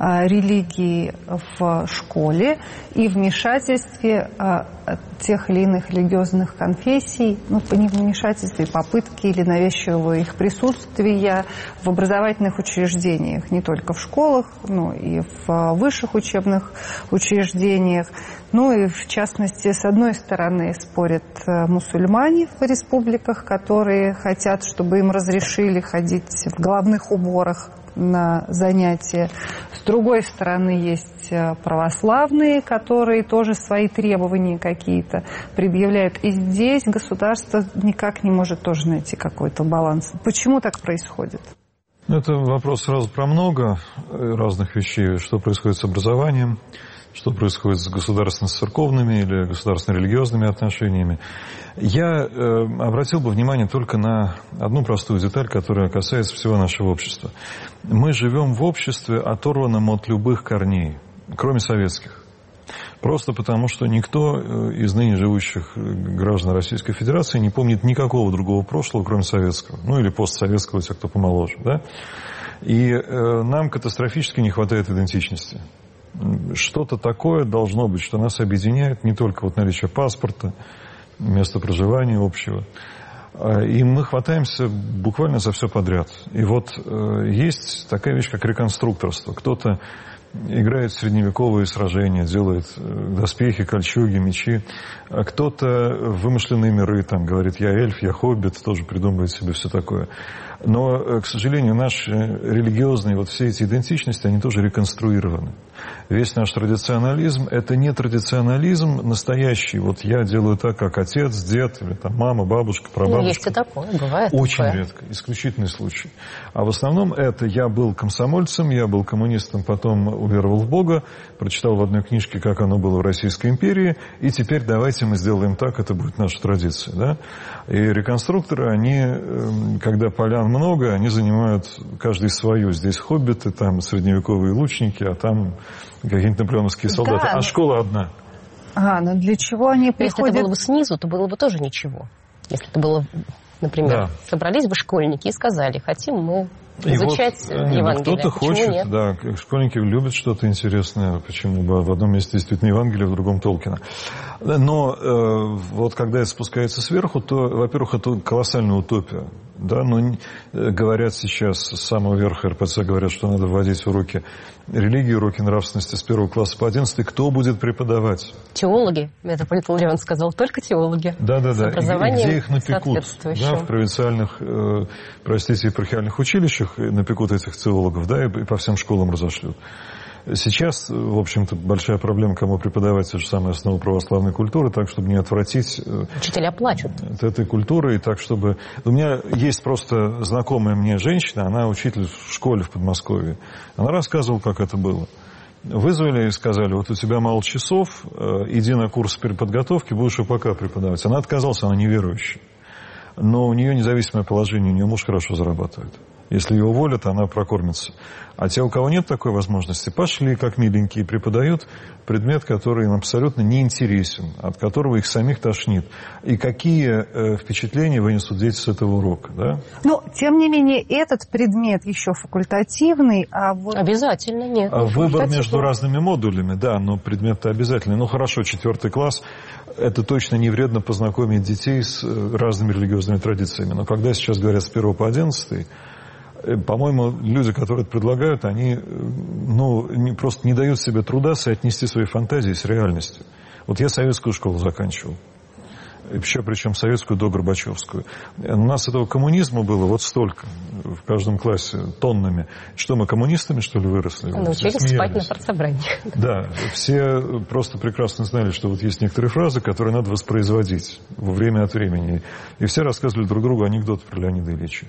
религии в школе и вмешательстве тех или иных религиозных конфессий, ну, не вмешательстве, попытки или навязчивого их присутствия в образовательных учреждениях, не только в школах, но и в высших учебных учреждениях. Ну и, в частности, с одной стороны, спорят мусульмане в республиках, которые хотят, чтобы им разрешили ходить в головных уборах на занятия. С другой стороны, есть православные, которые тоже свои требования какие-то предъявляют. И здесь государство никак не может тоже найти какой-то баланс. Почему так происходит? Это вопрос сразу про много разных вещей. Что происходит с образованием, что происходит с государственно-церковными или государственно-религиозными отношениями. Я обратил бы внимание только на одну простую деталь, которая касается всего нашего общества. Мы живем в обществе, оторванном от любых корней, кроме советских. Просто потому, что никто из ныне живущих граждан Российской Федерации не помнит никакого другого прошлого, кроме советского. Ну или постсоветского, те, кто помоложе. Да? И нам катастрофически не хватает идентичности. Что-то такое должно быть, что нас объединяет, не только вот наличие паспорта, место проживания общего. И мы хватаемся буквально за все подряд. И вот есть такая вещь, как реконструкторство. Кто-то играет в средневековые сражения, делает доспехи, кольчуги, мечи. А кто-то вымышленные миры, там, говорит, я эльф, я хоббит, тоже придумывает себе все такое. Но, к сожалению, наши религиозные вот все эти идентичности, они тоже реконструированы. Весь наш традиционализм – это не традиционализм настоящий. Вот я делаю так, как отец, дед, или там мама, бабушка, прабабушка. Ну, есть и такое, бывает. Очень такое. редко, исключительный случай. А в основном это я был комсомольцем, я был коммунистом, потом уверовал в Бога, прочитал в одной книжке, как оно было в Российской империи, и теперь давайте мы сделаем так, это будет наша традиция. Да? И реконструкторы, они, когда полян много, они занимают каждый свою. Здесь хоббиты, там средневековые лучники, а там какие-нибудь наполеоновские солдаты. Да, а школа одна. Но для чего они приходят? Если это было бы снизу, то было бы тоже ничего. Если это было, например, собрались бы школьники и сказали, хотим мы изучать Евангелие. Кто-то хочет, нет? да, школьники любят что-то интересное, почему бы в одном месте действительно Евангелие, в другом Толкина. Но вот когда это спускается сверху, то, во-первых, это колоссальная утопия. Да, но говорят сейчас, с самого верха РПЦ говорят, что надо вводить уроки религии, уроки нравственности с 1 класса по 11. Кто будет преподавать? Теологи, митрополит Ларион сказал, только теологи. Да. С образованием где их напекут? Да, в провинциальных, епархиальных училищах напекут этих теологов, да, и по всем школам разошлют. Сейчас, в общем-то, большая проблема, кому преподавать те же самые основы православной культуры, так, чтобы не отвратить... Учителя плачут. От этой культуры, и так, чтобы... У меня есть просто знакомая мне женщина, она учитель в школе в Подмосковье. Она рассказывала, как это было. Вызвали и сказали, вот у тебя мало часов, иди на курс переподготовки, будешь УПК преподавать. Она отказалась, она неверующая. Но у нее независимое положение, у нее муж хорошо зарабатывает. Если ее уволят, она прокормится. А те, у кого нет такой возможности, пошли, как миленькие, преподают предмет, который им абсолютно неинтересен, от которого их самих тошнит. И какие впечатления вынесут дети с этого урока, да? Но, тем не менее, этот предмет еще факультативный, а вот... Обязательно нет. Выбор между разными модулями, да, но предмет-то обязательный. Ну, хорошо, 4 класс, это точно не вредно познакомить детей с разными религиозными традициями. Но когда сейчас говорят с 1 по 11, по-моему, люди, которые это предлагают, они просто не дают себе труда соотнести свои фантазии с реальностью. Вот я советскую школу заканчивал. Еще причем советскую до Горбачевскую. У нас этого коммунизма было вот столько в каждом классе, тоннами. Что мы коммунистами, что ли, выросли? Научились спать на партсобраниях. Да, все просто прекрасно знали, что вот есть некоторые фразы, которые надо воспроизводить во время от времени. И все рассказывали друг другу анекдоты про Леонида Ильича.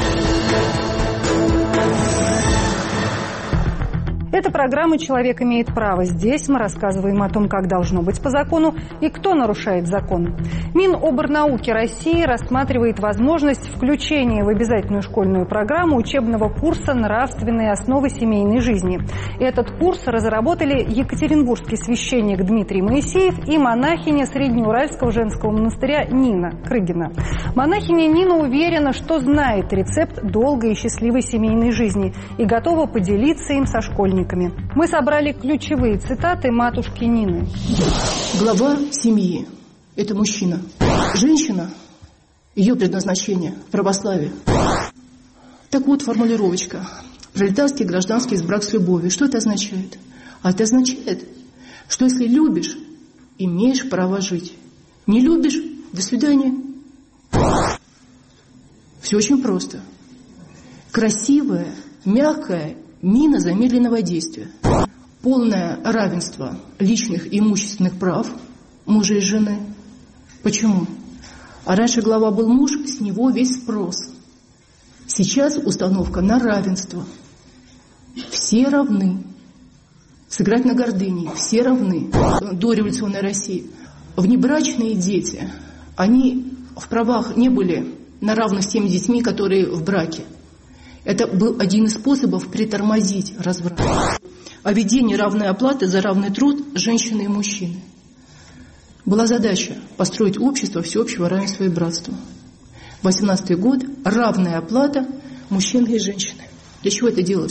Это программа «Человек имеет право». Здесь мы рассказываем о том, как должно быть по закону и кто нарушает закон. Миноборнауки России рассматривает возможность включения в обязательную школьную программу учебного курса «Нравственные основы семейной жизни». Этот курс разработали екатеринбургский священник Дмитрий Моисеев и монахиня Среднеуральского женского монастыря Нина Крыгина. Монахиня Нина уверена, что знает рецепт долгой и счастливой семейной жизни и готова поделиться им со школьниками. Мы собрали ключевые цитаты матушки Нины. Глава семьи – это мужчина. Женщина – ее предназначение в православии. Так вот, формулировочка. Пролетарский гражданский брак с любовью. Что это означает? А это означает, что если любишь, имеешь право жить. Не любишь – до свидания. Все очень просто. Красивая, мягкая мина замедленного действия. Полное равенство личных и имущественных прав мужа и жены. Почему? А раньше глава был муж, с него весь спрос. Сейчас установка на равенство. Все равны. Сыграть на гордыне. Все равны. До революционной России. Внебрачные дети, они в правах не были на равных с теми детьми, которые в браке. Это был один из способов притормозить разврат. О введении равной оплаты за равный труд женщины и мужчины. Была задача построить общество всеобщего равенства и братства. 18-й год – равная оплата мужчины и женщины. Для чего это делалось?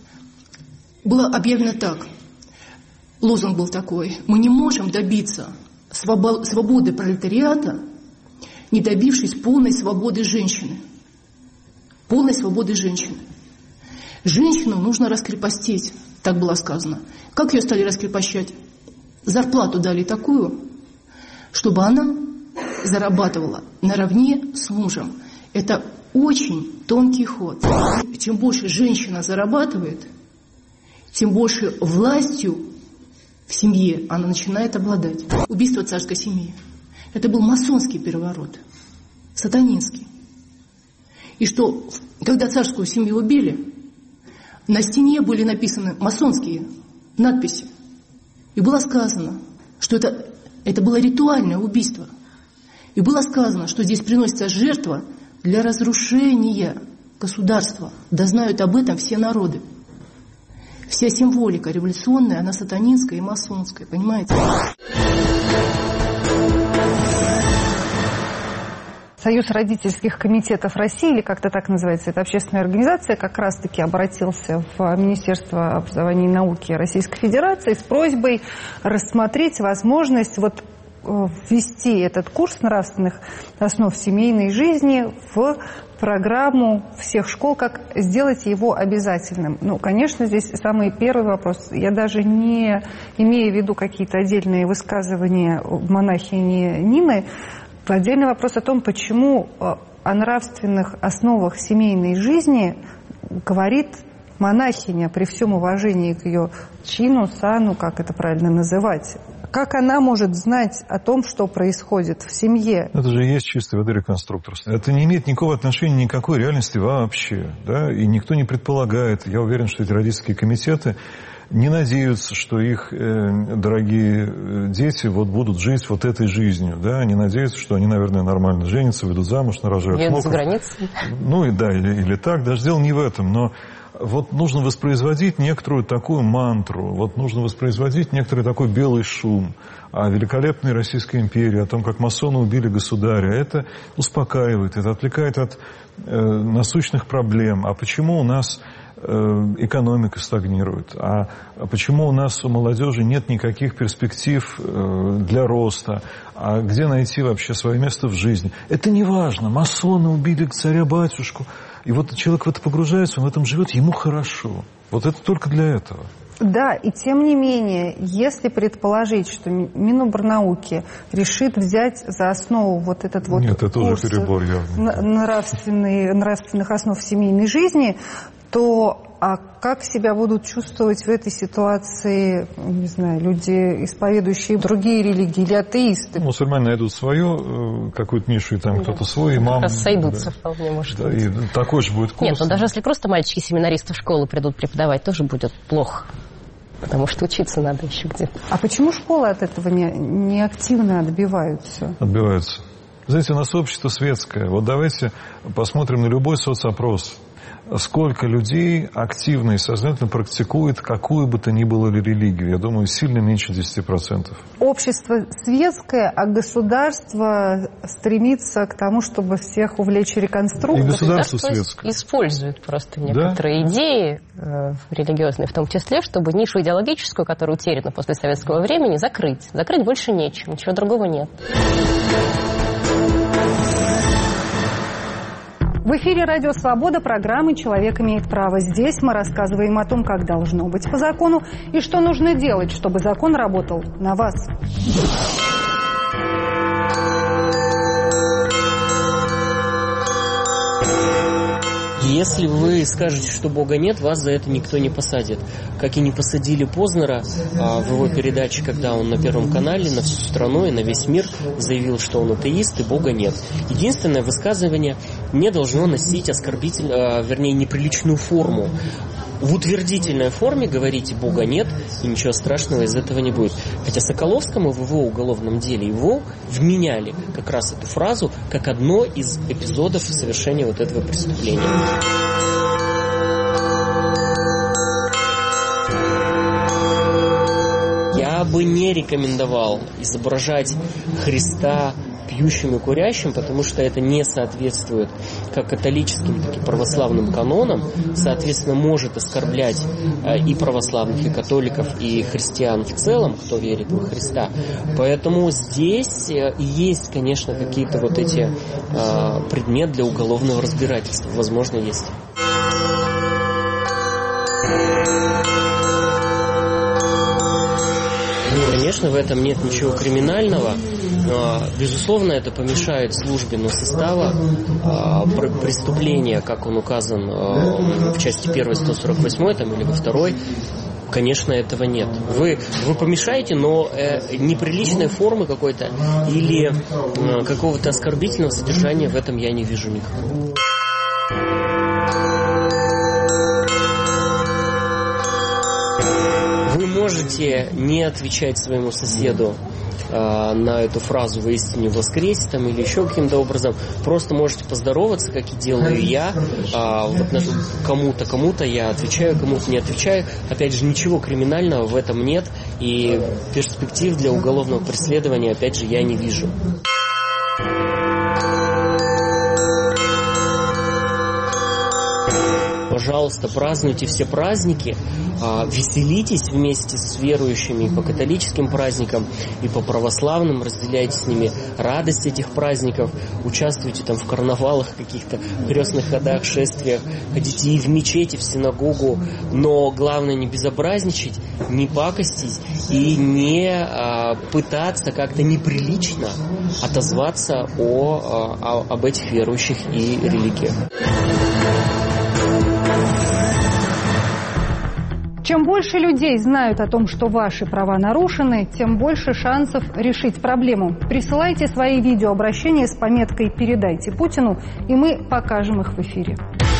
Было объявлено так. Лозунг был такой. Мы не можем добиться свободы пролетариата, не добившись полной свободы женщины. Полной свободы женщины. Женщину нужно раскрепостить, так было сказано. Как ее стали раскрепощать? Зарплату дали такую, чтобы она зарабатывала наравне с мужем. Это очень тонкий ход. Чем больше женщина зарабатывает, тем больше властью в семье она начинает обладать. Убийство царской семьи. Это был масонский переворот, сатанинский. И что, когда царскую семью убили, на стене были написаны масонские надписи. И было сказано, что это было ритуальное убийство. И было сказано, что здесь приносится жертва для разрушения государства. Да знают об этом все народы. Вся символика революционная, она сатанинская и масонская, понимаете? Союз родительских комитетов России, или как-то так называется, эта общественная организация, как раз-таки обратился в Министерство образования и науки Российской Федерации с просьбой рассмотреть возможность ввести этот курс нравственных основ семейной жизни в программу всех школ, как сделать его обязательным. Конечно, здесь самый первый вопрос. Я даже не имею в виду какие-то отдельные высказывания монахини Нины. Отдельный вопрос о том, почему о нравственных основах семейной жизни говорит монахиня при всем уважении к ее чину, сану, как это правильно называть. Как она может знать о том, что происходит в семье? Это же и есть чистой воды реконструкторство. Это не имеет никакого отношения никакой реальности вообще. Да? И никто не предполагает. Я уверен, что эти родительские комитеты не надеются, что их дорогие дети будут жить этой жизнью. Да? Они надеются, что они, наверное, нормально женятся, выйдут замуж, нарожают внуков. Едут за границей. Или так. Даже дело не в этом. Но нужно воспроизводить некоторую такую мантру, нужно воспроизводить некоторый такой белый шум о великолепной Российской империи, о том, как масоны убили государя. Это успокаивает, это отвлекает от насущных проблем. А почему у нас экономика стагнирует? А почему у нас у молодежи нет никаких перспектив для роста? А где найти вообще свое место в жизни? Это не важно. Масоны убили царя-батюшку. И человек в это погружается, он в этом живет, ему хорошо. Это только для этого. Да, и тем не менее, если предположить, что Минобрнауки решит взять за основу этот Нет, это курс уже перебор явно. нравственных основ семейной жизни, то как себя будут чувствовать в этой ситуации, не знаю, люди, исповедующие другие религии или атеисты? Мусульмане найдут свою какую-то нишу, и там кто-то свой имам. Как раз сойдутся вполне, может быть. И такой же будет курс. Нет, даже если просто мальчики-семинаристы в школу придут преподавать, тоже будет плохо. Потому что учиться надо еще где-то. А почему школы от этого не активно отбиваются? Отбиваются. Знаете, у нас общество светское. Давайте посмотрим на любой соцопрос. Сколько людей активно и сознательно практикует какую бы то ни было религию? Я думаю, сильно меньше 10%. Общество светское, а государство стремится к тому, чтобы всех увлечь реконструкцией. И государство светское. Использует просто некоторые идеи религиозные, в том числе, чтобы нишу идеологическую, которая утеряна после советского времени, закрыть. Закрыть больше нечем, ничего другого нет. В эфире «Радио Свобода» программы «Человек имеет право». Здесь мы рассказываем о том, как должно быть по закону и что нужно делать, чтобы закон работал на вас. Если вы скажете, что Бога нет, вас за это никто не посадит. Как и не посадили Познера в его передаче, когда он на Первом канале на всю страну и на весь мир заявил, что он атеист и Бога нет. Единственное, высказывание не должно носить неприличную форму. В утвердительной форме говорите «Бога нет», и ничего страшного из этого не будет. Хотя Соколовскому в его уголовном деле его вменяли как раз эту фразу как одно из эпизодов совершения этого преступления. Я бы не рекомендовал изображать Христа пьющим и курящим, потому что это не соответствует как католическим, так и православным канонам, соответственно, может оскорблять и православных, и католиков, и христиан в целом, кто верит во Христа. Поэтому здесь есть, конечно, какие-то эти предметы для уголовного разбирательства. Возможно, есть. Конечно, в этом нет ничего криминального. Безусловно, это помешает службе состава преступления, как он указан в части 1 148 или во 2. Конечно, этого нет. Вы помешаете, но неприличной формы какой-то или какого-то оскорбительного содержания в этом я не вижу никакого. Вы можете не отвечать своему соседу на эту фразу «воистине воскресе» или еще каким-то образом. Просто можете поздороваться, как и делаю я. Кому-то я отвечаю, кому-то не отвечаю. Опять же, ничего криминального в этом нет. И перспектив для уголовного преследования, опять же, я не вижу. пожалуйста, празднуйте все праздники, веселитесь вместе с верующими и по католическим праздникам, и по православным, разделяйте с ними радость этих праздников, участвуйте там в карнавалах, каких-то крестных ходах, шествиях, ходите и в мечеть, и в синагогу, но главное не безобразничать, не пакостить и не пытаться как-то неприлично отозваться об этих верующих и религиях. Чем больше людей знают о том, что ваши права нарушены, тем больше шансов решить проблему. Присылайте свои видеообращения с пометкой «Передайте Путину», и мы покажем их в эфире.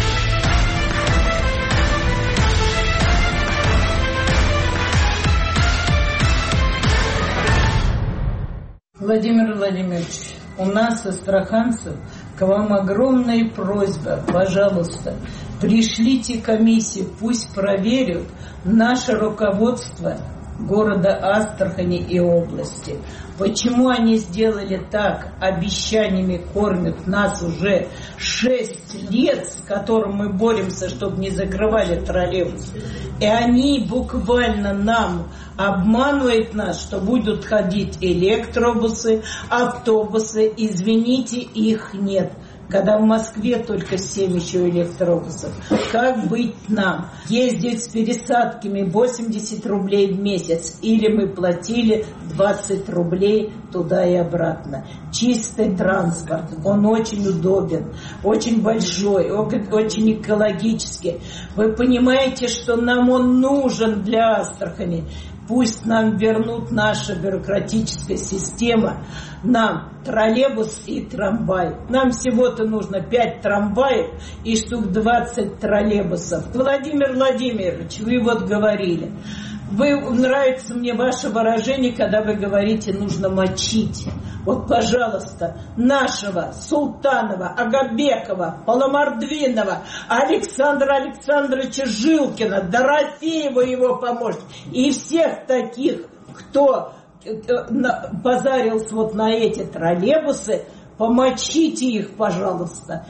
Владимир Владимирович, у нас, астраханцев, к вам огромная просьба. Пожалуйста, пришлите комиссию, пусть проверят наше руководство города Астрахани и области. Почему они сделали так, обещаниями кормят нас уже 6 лет, с которым мы боремся, чтобы не закрывали троллейбус. И они буквально нам обманывают нас, что будут ходить электробусы, автобусы. Извините, их нет. Когда в Москве только 7 еще электробусов. Как быть нам? Ездить с пересадками 80 рублей в месяц. Или мы платили 20 рублей туда и обратно. Чистый транспорт. Он очень удобен. Очень большой. Очень экологический. Вы понимаете, что нам он нужен для Астрахани. Пусть нам вернут наша бюрократическая система, нам троллейбус и трамвай. Нам всего-то нужно 5 трамваев и штук 20 троллейбусов. Владимир Владимирович, вы вот говорили. Нравится мне ваше выражение, когда вы говорите, нужно мочить. Вот, пожалуйста, нашего Султанова, Агабекова, Паламардвинова, Александра Александровича Жилкина, Дорофеева его помощник и всех таких, кто позарился вот на эти троллейбусы, помочите их, пожалуйста.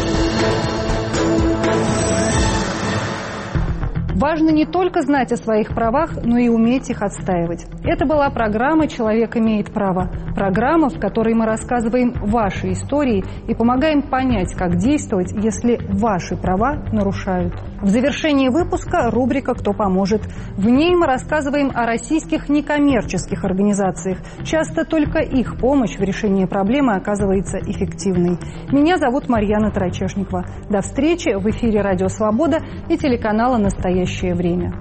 Важно не только знать о своих правах, но и уметь их отстаивать. Это была программа «Человек имеет право». Программа, в которой мы рассказываем ваши истории и помогаем понять, как действовать, если ваши права нарушают. В завершении выпуска рубрика «Кто поможет?». В ней мы рассказываем о российских некоммерческих организациях. Часто только их помощь в решении проблемы оказывается эффективной. Меня зовут Марьяна Тарачешникова. До встречи в эфире «Радио Свобода» и телеканала «Настоящее время».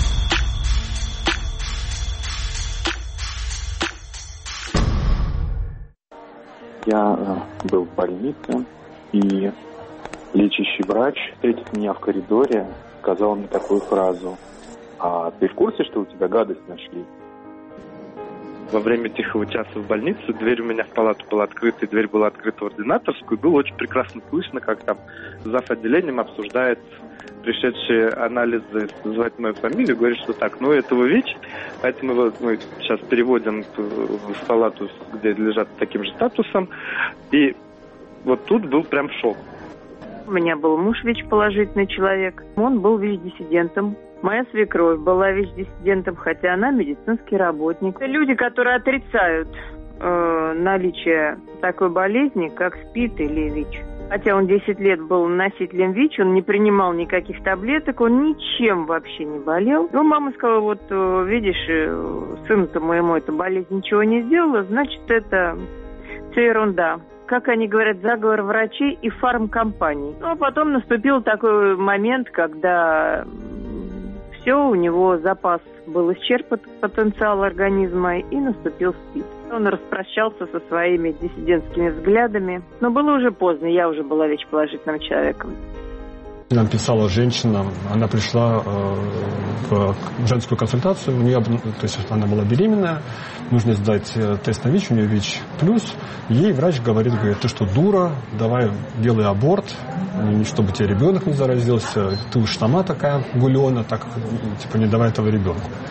Я был в больнице, и лечащий врач, встретив меня в коридоре, сказал мне такую фразу: «А ты в курсе, что у тебя гадость нашли?» Во время тихого часа в больнице дверь у меня в палату была открыта, и дверь была открыта в ординаторскую, и было очень прекрасно слышно, как там зав. Отделением обсуждает пришедшие анализы, называет мою фамилию, говорит, что так, этого ВИЧ, поэтому мы сейчас переводим в палату, где лежат таким же статусом, и вот тут был прям шок. У меня был муж ВИЧ-положительный человек, он был ВИЧ-диссидентом. Моя свекровь была ВИЧ-диссидентом, хотя она медицинский работник. Люди, которые отрицают наличие такой болезни, как СПИД или ВИЧ. Хотя он 10 лет был носителем ВИЧ, он не принимал никаких таблеток, он ничем вообще не болел. Но мама сказала, видишь, сыну-то моему эта болезнь ничего не сделала, значит, это все ерунда. Как они говорят, заговор врачей и фармкомпаний. А потом наступил такой момент, когда все, у него запас был исчерпан, потенциал организма, и наступил СПИД. Он распрощался со своими диссидентскими взглядами, но было уже поздно, я уже была ВИЧ-положительным человеком. Нам писала женщина, она пришла в женскую консультацию, у нее, то есть она была беременная, нужно сдать тест на ВИЧ, у нее ВИЧ+. Ей врач говорит, ты что, дура, давай делай аборт, чтобы тебе ребенок не заразился, ты уж сама такая гулена, так, не давай этого ребенку.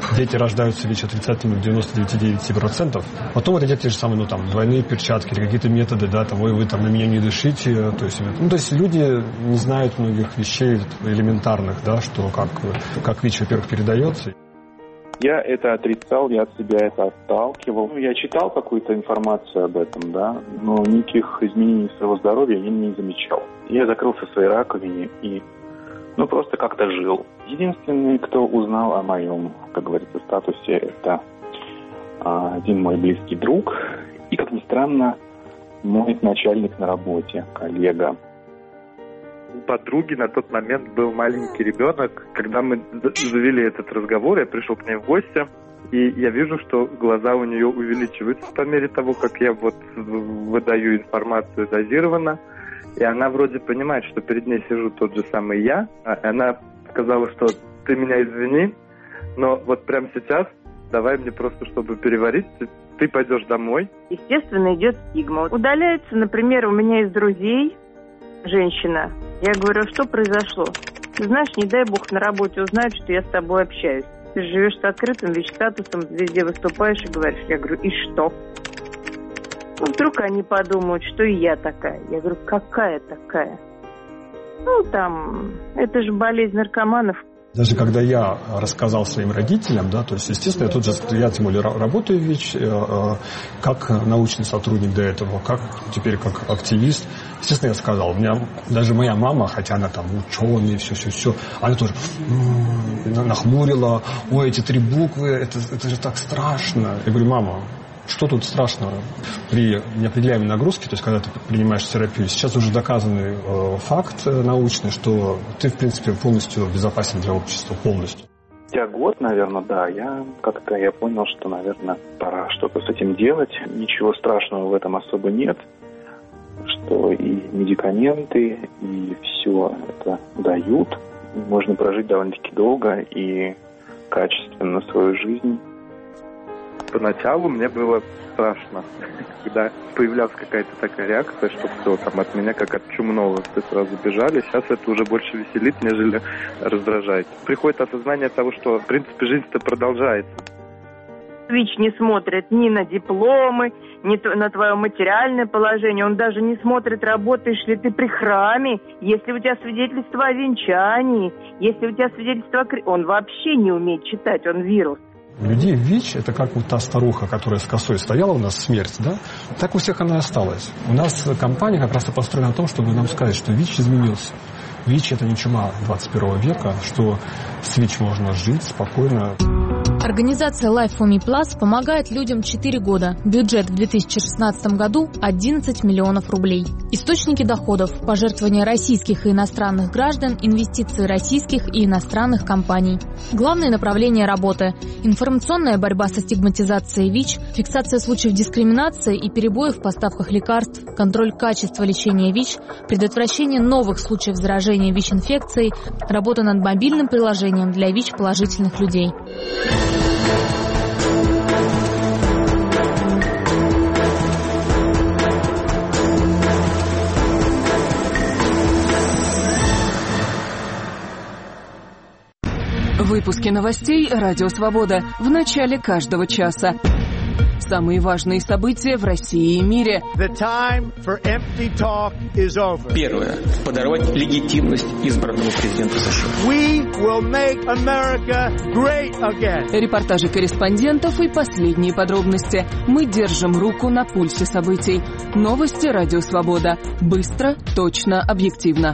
дети рождаются ВИЧ-отрицательными в 99,9%. Потом вот эти те же самые, двойные перчатки или какие-то методы, ой, вы там на меня не дышите. То есть люди не знают многих вещей элементарных, что как ВИЧ, во-первых, передается. Я это отрицал, я от себя это отталкивал. Я читал какую-то информацию об этом, но никаких изменений своего здоровья я не замечал. Я закрылся в своей раковине и просто как-то жил. Единственный, кто узнал о моем, как говорится, статусе, это один мой близкий друг и, как ни странно, мой начальник на работе, коллега. У подруги на тот момент был маленький ребенок. Когда мы завели этот разговор, я пришел к ней в гости, и я вижу, что глаза у нее увеличиваются по мере того, как я выдаю информацию дозированно. И она вроде понимает, что перед ней сижу тот же самый я. Она сказала, что ты меня извини, но вот прямо сейчас давай мне просто, чтобы переварить, ты пойдешь домой. Естественно, идет стигма. Удаляется, например, у меня из друзей женщина. Я говорю, что произошло? Ты знаешь, не дай бог на работе узнают, что я с тобой общаюсь. Ты живешь с открытым ВИЧ-статусом, везде выступаешь и говоришь. Я говорю, и что? Вдруг они подумают, что и я такая. Я говорю, какая такая? Это же болезнь наркоманов. Даже когда я рассказал своим родителям, то есть, естественно, я тем более работаю в ВИЧ, как научный сотрудник до этого, теперь как активист. Естественно, я сказал, даже моя мама, хотя она ученый, все, она тоже нахмурила, эти 3 буквы, это же так страшно. Я говорю, мама, что тут страшного при неопределяемой нагрузке, то есть когда ты принимаешь терапию? Сейчас уже доказанный факт научный, что ты, в принципе, полностью безопасен для общества, полностью. Спустя год, наверное, я понял, что, наверное, пора что-то с этим делать. Ничего страшного в этом особо нет, что и медикаменты, и все это дают. Можно прожить довольно-таки долго и качественно свою жизнь. Поначалу мне было страшно, когда появлялась какая-то такая реакция, что все от меня как от чумного все сразу бежали. Сейчас это уже больше веселит, нежели раздражает. Приходит осознание того, что в принципе жизнь-то продолжается. ВИЧ не смотрит ни на дипломы, ни на твое материальное положение. Он даже не смотрит, работаешь ли ты при храме, если у тебя свидетельство о венчании, если у тебя свидетельство о... Он вообще не умеет читать, он вирус. У людей ВИЧ – это как та старуха, которая с косой стояла у нас, смерть, так у всех она и осталась. У нас компания как раз построена на том, чтобы нам сказать, что ВИЧ изменился. ВИЧ – это не чума 21 века, что с ВИЧ можно жить спокойно. Организация Life for Me Plus помогает людям 4 года. Бюджет в 2016 году – 11 миллионов рублей. Источники доходов – пожертвования российских и иностранных граждан, инвестиции российских и иностранных компаний. Главные направления работы – информационная борьба со стигматизацией ВИЧ, фиксация случаев дискриминации и перебоев в поставках лекарств, контроль качества лечения ВИЧ, предотвращение новых случаев заражения ВИЧ-инфекцией, работа над мобильным приложением для ВИЧ-положительных людей. Выпуски новостей «Радио Свобода» в начале каждого часа. Самые важные события в России и мире. Первое. Подорвать легитимность избранному президенту США. Репортажи корреспондентов и последние подробности. Мы держим руку на пульсе событий. Новости «Радио Свобода». Быстро, точно, объективно.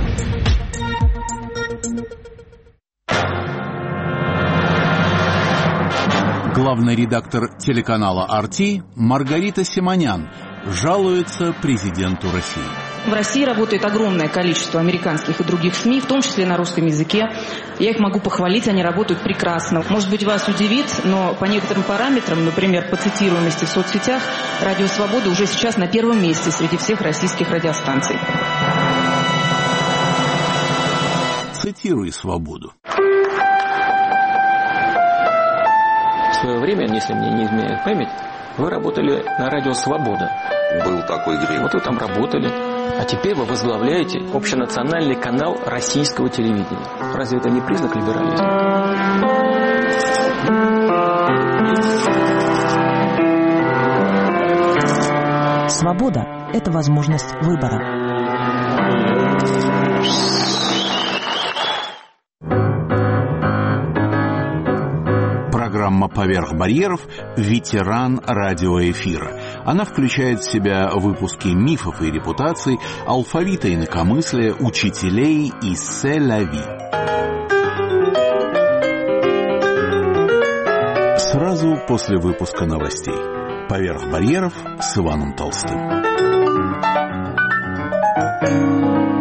Главный редактор телеканала RT Маргарита Симонян жалуется президенту России. В России работает огромное количество американских и других СМИ, в том числе на русском языке. Я их могу похвалить, они работают прекрасно. Может быть, вас удивит, но по некоторым параметрам, например, по цитируемости в соцсетях, «Радио Свобода» уже сейчас на первом месте среди всех российских радиостанций. Цитируй «Свободу». В свое время, если мне не изменяет память, вы работали на радио «Свобода». Был такой грех. Вот вы там работали. А теперь вы возглавляете общенациональный канал российского телевидения. Разве это не признак либерализма? Свобода – это возможность выбора. Программа «Поверх барьеров» – ветеран радиоэфира. Она включает в себя выпуски мифов и репутаций, алфавита инакомыслия, учителей и «Се-ля-ви». Сразу после выпуска новостей. «Поверх барьеров» с Иваном Толстым.